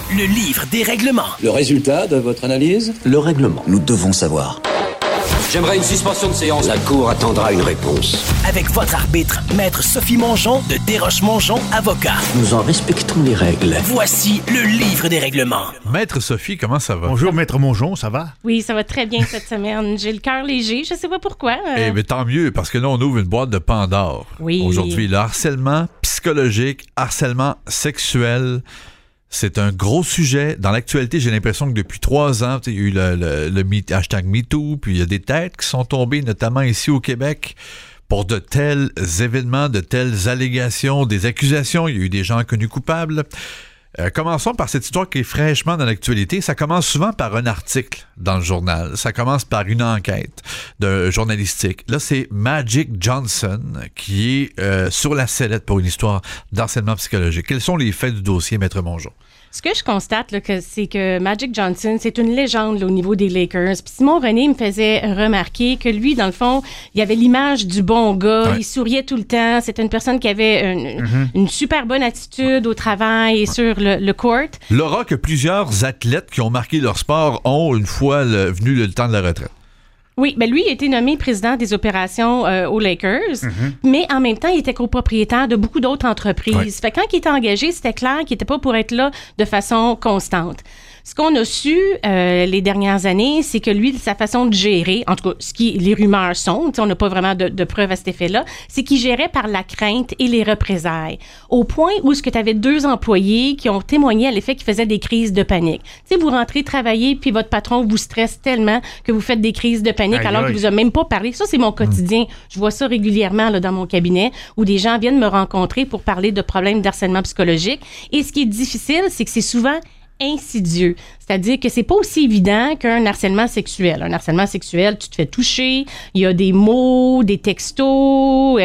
le livre des règlements. Le résultat de votre analyse? Le règlement. Nous devons savoir. J'aimerais une suspension de séance. La Cour attendra une réponse. Avec votre arbitre, Maître Sophie Mongeon de Desroches-Mongeon, avocat. Nous en respectons les règles. Voici le livre des règlements. Maître Sophie, comment ça va? Bonjour, Maître Mongeon, ça va? Oui, ça va très bien cette semaine. J'ai le cœur léger, je sais pas pourquoi. Eh bien, tant mieux, parce que là, on ouvre une boîte de Pandore. Oui. Aujourd'hui, le harcèlement psychologique, harcèlement sexuel, c'est un gros sujet. Dans l'actualité, j'ai l'impression que depuis 3 ans, il y a eu le hashtag MeToo, puis il y a des têtes qui sont tombées, notamment ici au Québec, pour de tels événements, de telles allégations, des accusations. Il y a eu des gens connus coupables. Commençons par cette histoire qui est fraîchement dans l'actualité. Ça commence souvent par un article dans le journal. Ça commence par une enquête journalistique. Là, c'est Magic Johnson qui est sur la sellette pour une histoire d'harcèlement psychologique. Quels sont les faits du dossier, Maître Mongeon? Ce que je constate, là, c'est que Magic Johnson, c'est une légende là, au niveau des Lakers. Puis Simon René me faisait remarquer que lui, dans le fond, il avait l'image du bon gars. Ouais. Il souriait tout le temps. C'était une personne qui avait une super bonne attitude au travail et sur le court. L'aura que plusieurs athlètes qui ont marqué leur sport ont une fois venu le temps de la retraite. Oui, ben lui, il a été nommé président des opérations aux Lakers, mais en même temps, il était copropriétaire de beaucoup d'autres entreprises. Ouais. Fait que quand il était engagé, c'était clair qu'il n'était pas pour être là de façon constante. Ce qu'on a su les dernières années, c'est que lui, sa façon de gérer, en tout cas, les rumeurs sont, on n'a pas vraiment de preuves à cet effet-là, c'est qu'il gérait par la crainte et les représailles. Au point où est-ce que tu avais 2 employés qui ont témoigné à l'effet qu'ils faisaient des crises de panique. Tu sais, vous rentrez travailler, puis votre patron vous stresse tellement que vous faites des crises de panique alors qu'il vous a même pas parlé. Ça, c'est mon quotidien. Je vois ça régulièrement là, dans mon cabinet, où des gens viennent me rencontrer pour parler de problèmes d'harcèlement psychologique. Et ce qui est difficile, c'est que c'est souvent insidieux. C'est-à-dire que c'est pas aussi évident qu'un harcèlement sexuel. Un harcèlement sexuel, tu te fais toucher, il y a des mots, des textos,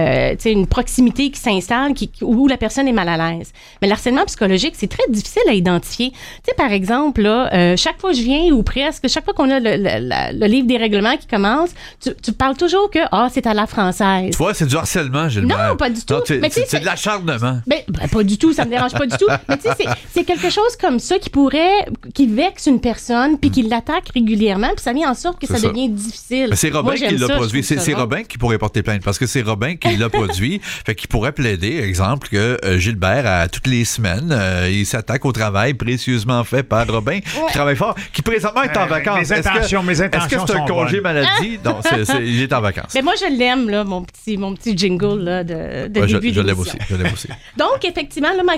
une proximité qui s'installe où la personne est mal à l'aise. Mais le harcèlement psychologique, c'est très difficile à identifier. Tu sais, par exemple, là, chaque fois que je viens, ou presque, chaque fois qu'on a le livre des règlements qui commence, tu parles toujours que c'est à la française. Tu vois, c'est du harcèlement, Gilbert. Non, pas du tout. Non, c'est de l'acharnement. Ben, pas du tout, ça me dérange pas du tout. Mais tu sais, c'est quelque chose comme ça qui vexe une personne puis qui l'attaque régulièrement puis ça met en sorte que ça devient difficile. Mais c'est Robin qui l'a produit. C'est Robin qui pourrait porter plainte parce que c'est Robin qui l'a produit. Fait qu'il pourrait plaider, exemple, que Gilbert, à toutes les semaines, il s'attaque au travail précieusement fait par Robin, qui travaille fort, qui présentement est en vacances. Mes intentions est-ce que c'est un congé maladie? Non, il est en vacances. Mais moi, je l'aime, là, mon petit jingle là, de début je l'aime aussi. Donc, effectivement, là,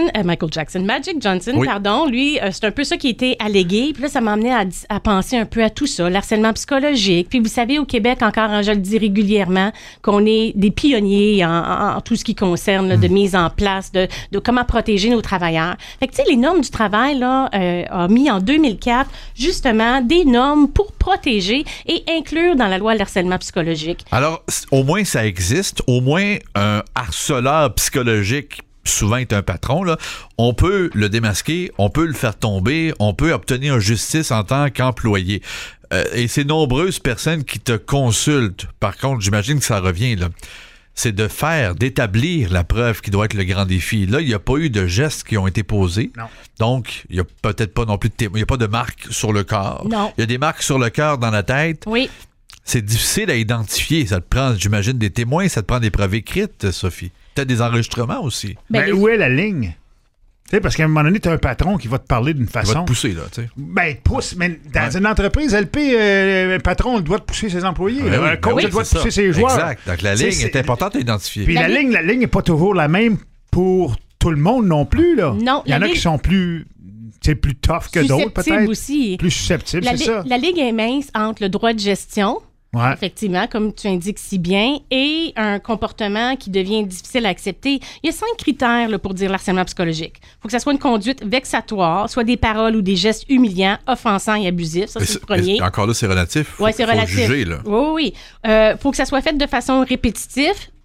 Magic Johnson, oui. Pardon, lui, c'est un peu ça qui a été allégué. Puis là, ça m'a amené à penser un peu à tout ça, l'harcèlement psychologique. Puis vous savez, au Québec, encore, je le dis régulièrement, qu'on est des pionniers en tout ce qui concerne là, de mise en place, de comment protéger nos travailleurs. Fait que, tu sais, les normes du travail, là, a mis en 2004, justement, des normes pour protéger et inclure dans la loi l'harcèlement psychologique. Alors, au moins, ça existe. Au moins, un harceleur psychologique souvent est un patron, là, on peut le démasquer, on peut le faire tomber, on peut obtenir justice en tant qu'employé. Et c'est nombreuses personnes qui te consultent. Par contre, j'imagine que ça revient, là. C'est d'établir la preuve qui doit être le grand défi. Là, il n'y a pas eu de gestes qui ont été posés. Non. Donc, il n'y a peut-être pas non plus il n'y a pas de marque sur le corps. Non. Il y a des marques sur le cœur, dans la tête. Oui. C'est difficile à identifier. Ça te prend, j'imagine, des témoins, ça te prend des preuves écrites, Sophie. Peut-être des enregistrements aussi. Ben, où est la ligne? Tu sais, parce qu'à un moment donné, tu as un patron qui va te parler d'une façon. Il va te pousser, là, tu sais. Ben, pousse. Mais dans une entreprise, LP, un patron, il doit te pousser ses employés. Un coach, il doit te pousser ses joueurs. Exact. Donc, la ligne est importante à identifier. Puis la ligne n'est pas toujours la même pour tout le monde non plus, là. Non. Il y en a qui sont plus tough que d'autres, peut-être. Aussi. Plus susceptibles, c'est ça. La ligne est mince entre le droit de gestion, ouais. Effectivement, comme tu indiques si bien, et un comportement qui devient difficile à accepter. Il y a 5 critères là, pour dire l'harcèlement psychologique. Il faut que ça soit une conduite vexatoire, soit des paroles ou des gestes humiliants, offensants et abusifs. Ça, c'est le premier. Encore là, c'est relatif. Oui, c'est relatif. Juger, là. Oui. Faut que ça soit fait de façon répétitive,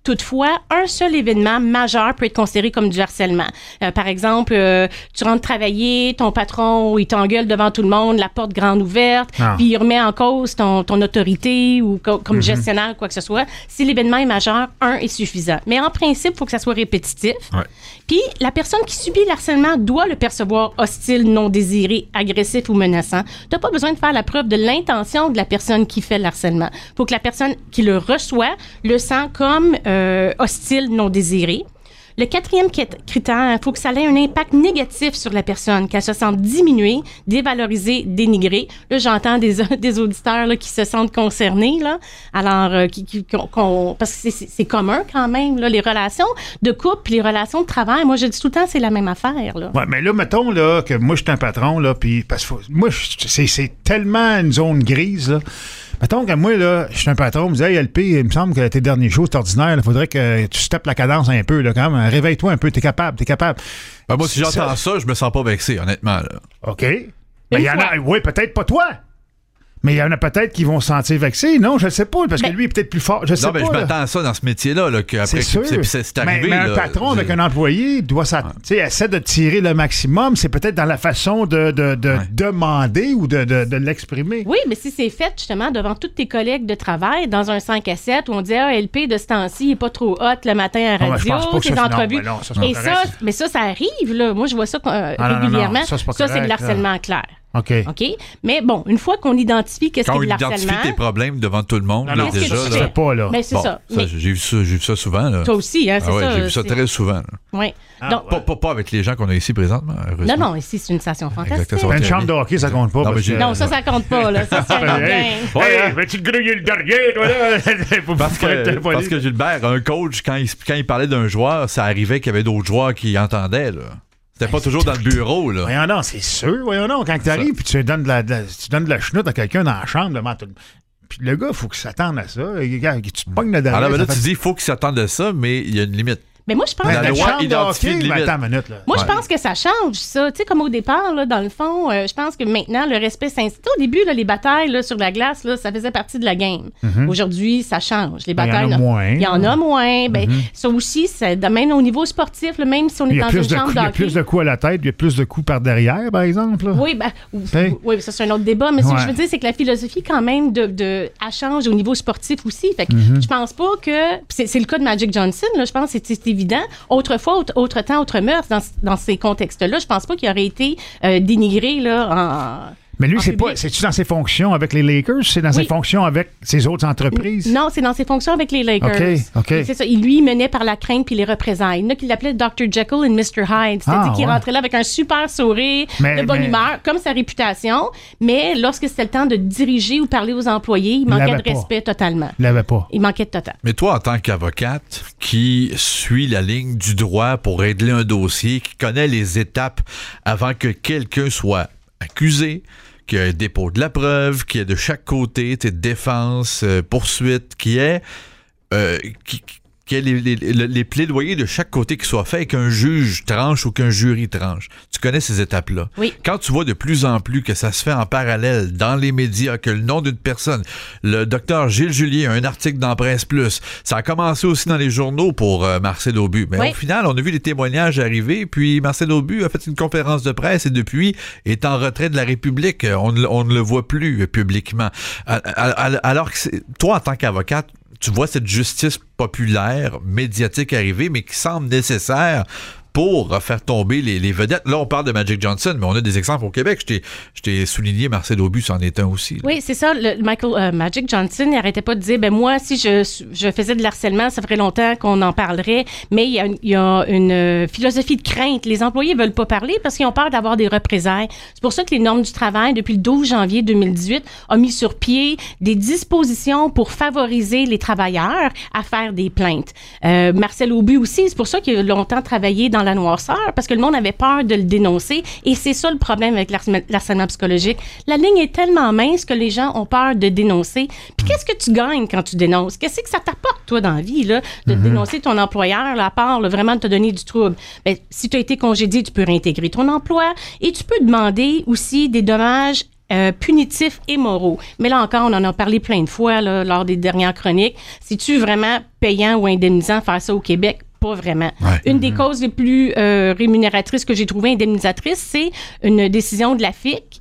Toutefois, un seul événement majeur peut être considéré comme du harcèlement. Par exemple, tu rentres travailler, ton patron, il t'engueule devant tout le monde, la porte grande ouverte, puis il remet en cause ton autorité ou comme gestionnaire, quoi que ce soit. Si l'événement est majeur, un est suffisant. Mais en principe, il faut que ça soit répétitif. Ouais. Puis, la personne qui subit le harcèlement doit le percevoir hostile, non désiré, agressif ou menaçant. Tu n'as pas besoin de faire la preuve de l'intention de la personne qui fait le harcèlement. Il faut que la personne qui le reçoit le sent comme hostile, non désiré. Le 4e critère, il faut que ça ait un impact négatif sur la personne, qu'elle se sente diminuée, dévalorisée, dénigrée. Là, j'entends des auditeurs là, qui se sentent concernés. Là. Alors, parce que c'est commun quand même, là, les relations de couple, les relations de travail. Moi, je dis tout le temps, c'est la même affaire. Là. Ouais, mais là, mettons là, que moi, je suis un patron, là, puis parce que moi, c'est tellement une zone grise, là. Mettons que moi, là, je suis un patron, me dit, hey, LP, il me semble que tes derniers shows, c'est ordinaire, il faudrait que tu steppes la cadence un peu, là, quand même. Réveille-toi un peu, t'es capable. Ben, moi, si j'entends ça, je me sens pas vexé, honnêtement, là. OK. Mais il y en a, oui, peut-être pas toi. Mais il y en a peut-être qui vont se sentir vexés. Non, je ne sais pas, parce que lui est peut-être plus fort. Je sais pas. Je m'attends à ça dans ce métier-là, qu'après c'est arrivé. Mais un patron avec un employé doit essaie de tirer le maximum. C'est peut-être dans la façon de demander ou de l'exprimer. Oui, mais si c'est fait justement devant tous tes collègues de travail, dans un 5 à 7, où on dit LP de ce temps-ci, il n'est pas trop hot le matin à la radio, tes entrevues. Mais ça arrive, là. Moi, je vois ça régulièrement. Ça, c'est de l'harcèlement clair. OK. Mais bon, une fois qu'on identifie qu'est-ce que c'est de l'harcèlement... Quand on identifie tes problèmes devant tout le monde, là, déjà... Je sais pas, là. Mais c'est ça. J'ai vu ça souvent, là. Toi aussi, hein, c'est ça. J'ai vu ça très souvent. Oui. Donc, pas avec les gens qu'on a ici présentement, heureusement. Non, ici, c'est une station fantastique. Une chambre de hockey, ça compte pas. Non, ça compte pas, là. Ça, c'est hey, vas-tu te griller le derrière, toi, là? Parce que Gilbert, un coach, quand il parlait d'un joueur, ça arrivait qu'il y avait d'autres joueurs qui entendaient, là. C'était pas toujours dans le bureau, là. Voyons non, c'est sûr. Voyons non, quand tu arrives puis tu donnes de la chenoute à quelqu'un dans la chambre, là, puis le gars, il faut qu'il s'attende à ça. Tu te pognes le derrière. Alors là, tu dis, il faut qu'il s'attende à ça, mais il y a une limite. Mais moi, je pense la loi identifie une limite. Moi, je pense que ça change, ça. Tu sais, comme au départ, là, dans le fond, je pense que maintenant, le respect s'installe. Au début, là, les batailles là, sur la glace, là, ça faisait partie de la game. Aujourd'hui, ça change. Les batailles, il y en a moins. Ça aussi, même au niveau sportif, là, même si on est dans une chambre d'hockey. Il y a plus de coups à la tête, il y a plus de coups par derrière, par exemple. Là. Oui, ça, c'est un autre débat. Mais ce que je veux dire, c'est que la philosophie, quand même, elle change au niveau sportif aussi. Fait que je pense pas que... C'est le cas de Magic Johnson, là, je pense que c'est évident. Autrefois, autre temps, autre mœurs, dans ces contextes-là, je pense pas qu'il aurait été dénigré là, Mais lui, c'est-tu dans ses fonctions avec les Lakers? C'est dans ses fonctions avec ses autres entreprises? Non, c'est dans ses fonctions avec les Lakers. OK. C'est ça. Il menait par la crainte puis les représailles. Il y en a qui l'appelaient Dr. Jekyll et Mr. Hyde. C'est-à-dire qu'il rentrait là avec un super sourire, de bonne humeur, comme sa réputation. Mais lorsque c'était le temps de diriger ou parler aux employés, il manquait de respect totalement. Il l'avait pas. Il manquait de total. Mais toi, en tant qu'avocate qui suit la ligne du droit pour régler un dossier, qui connaît les étapes avant que quelqu'un soit accusé, qu'il y ait un dépôt de la preuve, qu'il y ait de chaque côté défense, poursuite, qu'il y ait les plaidoyers de chaque côté qui soient faits et qu'un juge tranche ou qu'un jury tranche. Tu connais ces étapes-là. Oui. Quand tu vois de plus en plus que ça se fait en parallèle dans les médias, que le nom d'une personne, le docteur Gilles Julien, un article dans Presse Plus, ça a commencé aussi dans les journaux pour Marcel Aubu. Mais au final, on a vu les témoignages arriver, puis Marcel Aubu a fait une conférence de presse et depuis est en retrait de la République. On ne le voit plus publiquement. Alors que toi, en tant qu'avocate, tu vois cette justice populaire, médiatique arriver, mais qui semble nécessaire pour faire tomber les vedettes. Là, on parle de Magic Johnson, mais on a des exemples au Québec. Je t'ai souligné, Marcel Aubu, c'en est un aussi. Là. Oui, c'est ça. Magic Johnson, il n'arrêtait pas de dire, moi, si je faisais de l'harcèlement, ça ferait longtemps qu'on en parlerait, mais il y a une philosophie de crainte. Les employés ne veulent pas parler parce qu'ils ont peur d'avoir des représailles. C'est pour ça que les normes du travail, depuis le 12 janvier 2018, ont mis sur pied des dispositions pour favoriser les travailleurs à faire des plaintes. Marcel Aubu aussi, c'est pour ça qu'il a longtemps travaillé dans la noirceur, parce que le monde avait peur de le dénoncer, et c'est ça le problème avec l'harcèlement psychologique. La ligne est tellement mince que les gens ont peur de dénoncer. Puis qu'est-ce que tu gagnes quand tu dénonces? Qu'est-ce que ça t'apporte, toi, dans la vie, là, de dénoncer ton employeur, là, à part là, vraiment de te donner du trouble? Ben, si tu as été congédié, tu peux réintégrer ton emploi, et tu peux demander aussi des dommages punitifs et moraux. Mais là encore, on en a parlé plein de fois là, lors des dernières chroniques. C'est-tu vraiment payant ou indemnisant faire ça au Québec? Pas vraiment. Ouais. Une des causes les plus rémunératrices que j'ai trouvées indemnisatrices, c'est une décision de la FIC,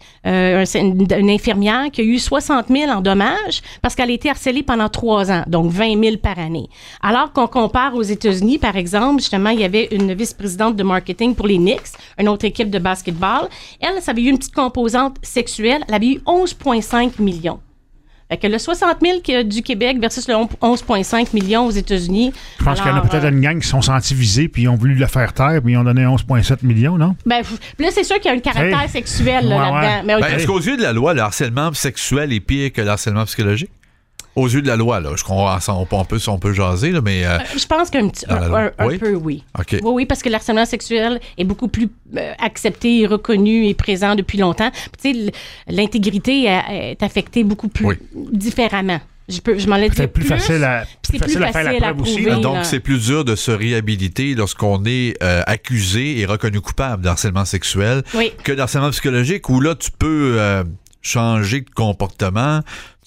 une infirmière qui a eu 60 000 en dommages parce qu'elle a été harcelée pendant 3 ans, donc 20 000 par année. Alors qu'on compare aux États-Unis, par exemple, justement, il y avait une vice-présidente de marketing pour les Knicks, une autre équipe de basketball. Elle, ça avait eu une petite composante sexuelle. Elle avait eu 11,5 millions. Fait que le 60 000 du Québec versus le 11,5 millions aux États-Unis. Je pense qu'il y en a peut-être une gang qui sont sentis visés puis ils ont voulu le faire taire puis ils ont donné 11,7 millions, non? Ben, là, c'est sûr qu'il y a un caractère sexuel là-dedans. Ouais. Mais, okay. Est-ce qu'aux yeux de la loi, le harcèlement sexuel est pire que le harcèlement psychologique? Aux yeux de la loi, là, je comprends, on peut jaser, là, mais... je pense qu'un petit, un peu, oui. Okay. Oui, parce que le harcèlement sexuel est beaucoup plus accepté, et reconnu et présent depuis longtemps. Tu sais, l'intégrité est affectée beaucoup plus différemment. Je m'en ai dit plus facile à c'est plus facile à faire la preuve aussi. Donc, c'est plus dur de se réhabiliter lorsqu'on est accusé et reconnu coupable d'harcèlement sexuel que d'harcèlement psychologique, où là, tu peux changer de comportement.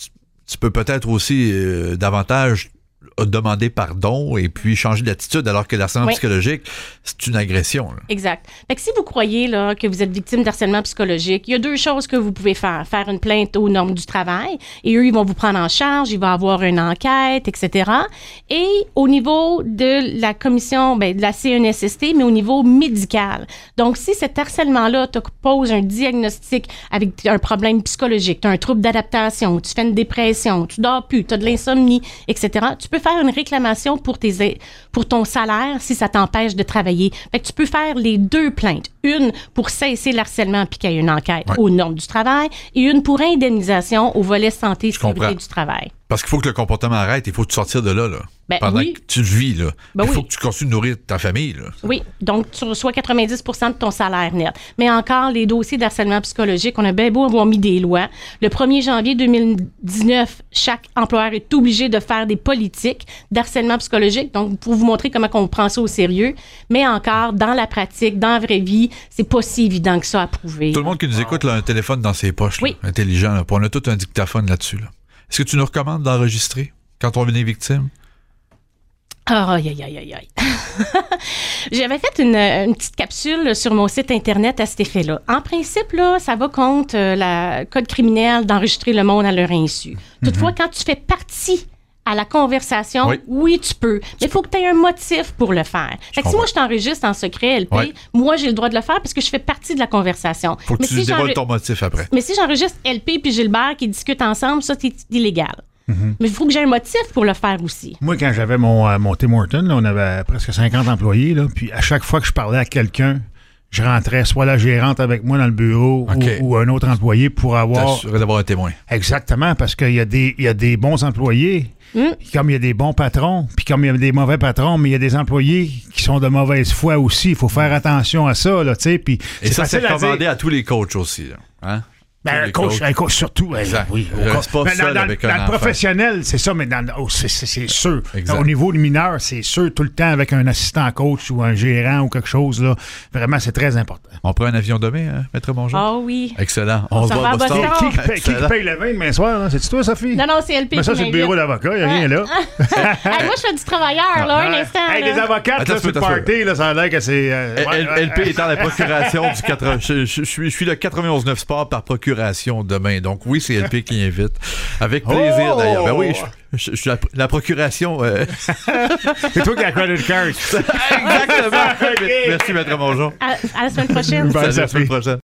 Tu peux peut-être aussi davantage demander pardon et puis changer d'attitude, alors que l'harcèlement psychologique, c'est une agression. Là. Exact. Fait que si vous croyez là, que vous êtes victime d'harcèlement psychologique, il y a 2 choses que vous pouvez faire. Faire une plainte aux normes du travail, et eux, ils vont vous prendre en charge, il va y avoir une enquête, etc. Et au niveau de la commission, de la CNSST, mais au niveau médical. Donc, si cet harcèlement-là te pose un diagnostic avec un problème psychologique, tu as un trouble d'adaptation, tu fais une dépression, tu dors plus, tu as de l'insomnie, etc., tu peux faire une réclamation pour ton salaire si ça t'empêche de travailler. Fait que tu peux faire les 2 plaintes. Une pour cesser l'harcèlement puis qu'il y ait une enquête aux normes du travail, et une pour indemnisation au volet santé et sécurité du travail. Parce qu'il faut que le comportement arrête, il faut que tu sortir de là. Pendant que tu vis, là. Il faut que tu continues de nourrir ta famille, là. Oui, donc tu reçois 90% de ton salaire net. Mais encore, les dossiers d'harcèlement psychologique, on a bien beau avoir mis des lois. Le 1er janvier 2019, chaque employeur est obligé de faire des politiques d'harcèlement psychologique, donc pour vous montrer comment on prend ça au sérieux. Mais encore, dans la pratique, dans la vraie vie, c'est pas si évident que ça à prouver. Tout le monde qui nous écoute là, a un téléphone dans ses poches, là, intelligent. Là, on a tout un dictaphone là-dessus. Là. Est-ce que tu nous recommandes d'enregistrer quand on est victime? Aïe. J'avais fait une petite capsule sur mon site Internet à cet effet-là. En principe, là, ça va contre le code criminel d'enregistrer le monde à leur insu. Toutefois, quand tu fais partie à la conversation, oui, tu peux. Mais il faut que tu aies un motif pour le faire. Fait que si moi, je t'enregistre en secret, LP, moi, j'ai le droit de le faire parce que je fais partie de la conversation. Faut que tu dévoiles ton motif après. Mais si j'enregistre LP puis Gilbert qui discutent ensemble, ça, c'est illégal. Mais il faut que j'ai un motif pour le faire aussi. Moi, quand j'avais mon Tim Hortons, là, on avait presque 50 employés, là, puis à chaque fois que je parlais à quelqu'un, je rentrais soit la gérante avec moi dans le bureau ou un autre employé pour d'avoir un témoin. Exactement, parce qu'il y a des bons employés, comme il y a des bons patrons, puis comme il y a des mauvais patrons, mais il y a des employés qui sont de mauvaise foi aussi. Il faut faire attention à ça, là, tu sais. Et ça, c'est recommandé à tous les coachs aussi, là. Hein? Un coach surtout. Exact. Oui, reste pas seul avec un enfant. Dans le professionnel, c'est ça, mais c'est sûr. Exact. Au niveau des mineurs, c'est sûr, tout le temps avec un assistant coach ou un gérant ou quelque chose, là. Vraiment, c'est très important. On prend un avion demain, hein, Maître Bonjour? Ah oui. Excellent. On se voit à Boston. Qui paye le vin demain soir? Hein? C'est-tu toi, Sophie? Non, c'est LP. Mais ça, c'est le bureau d'avocat. Il n'y a rien là. Moi, je fais du travailleur, là, un instant. Des avocats, là, sur le party, là, ça a l'air que c'est... LP étant la procuration du 80... Je suis le 91.9 Sport par procuration demain. Donc oui, c'est LP qui invite. Avec plaisir, d'ailleurs. Ben oui, je suis la procuration. C'est toi qui as credit card. Exactement. Merci, Maître Bonjour. À la semaine prochaine. Salut, à la semaine prochaine.